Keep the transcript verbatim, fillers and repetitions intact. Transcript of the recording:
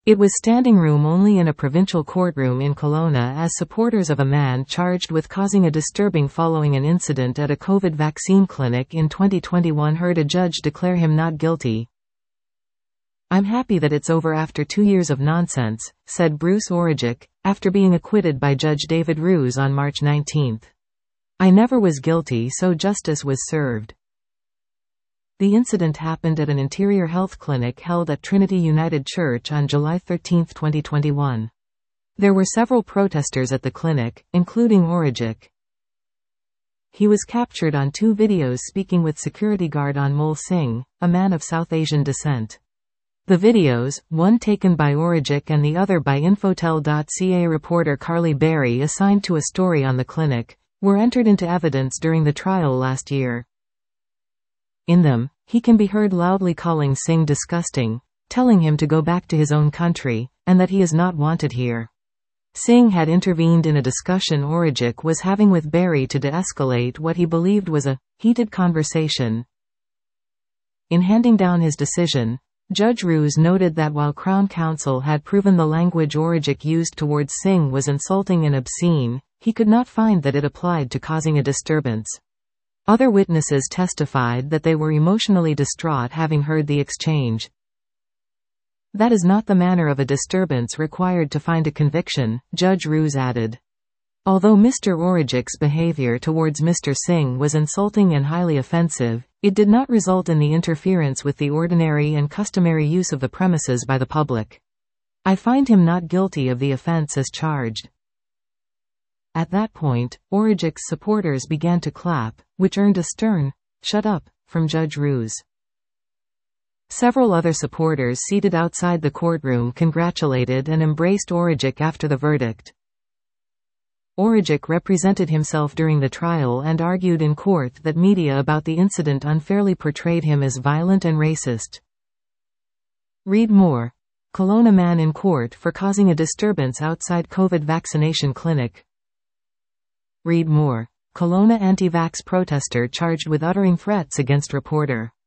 It was standing room only in a provincial courtroom in Kelowna as supporters of a man charged with causing a disturbing following an incident at a COVID vaccine clinic in twenty twenty-one heard a judge declare him not guilty. "I'm happy that it's over after two years of nonsense," said Bruce Orejik, after being acquitted by Judge David Roos on March nineteenth. "I never was guilty, so justice was served." The incident happened at an Interior Health clinic held at Trinity United Church on July thirteenth twenty twenty-one. There were several protesters at the clinic, including Orejik. He was captured on two videos speaking with security guard Anmol Singh, a man of South Asian descent. The videos, one taken by Orejik and the other by Infotel dot C A reporter Carly Berry assigned to a story on the clinic, were entered into evidence during the trial last year. In them, he can be heard loudly calling Singh disgusting, telling him to go back to his own country, and that he is not wanted here. Singh had intervened in a discussion Orejik was having with Berry to de-escalate what he believed was a heated conversation. In handing down his decision, Judge Roos noted that while Crown Counsel had proven the language Orejik used towards Singh was insulting and obscene, he could not find that it applied to causing a disturbance. Other witnesses testified that they were emotionally distraught having heard the exchange. "That is not the manner of a disturbance required to find a conviction," Judge Roos added. Although Mister Orejik's behavior towards Mister Singh was insulting and highly offensive, it did not result in the interference with the ordinary and customary use of the premises by the public. "I find him not guilty of the offense as charged." At that point, Orejik's supporters began to clap, which earned a stern, "Shut up," from Judge Roos. Several other supporters seated outside the courtroom congratulated and embraced Orejik after the verdict. Orejik represented himself during the trial and argued in court that media about the incident unfairly portrayed him as violent and racist. Read more. Kelowna man in court for causing a disturbance outside COVID vaccination clinic. Read more. Kelowna anti-vax protester charged with uttering threats against reporter.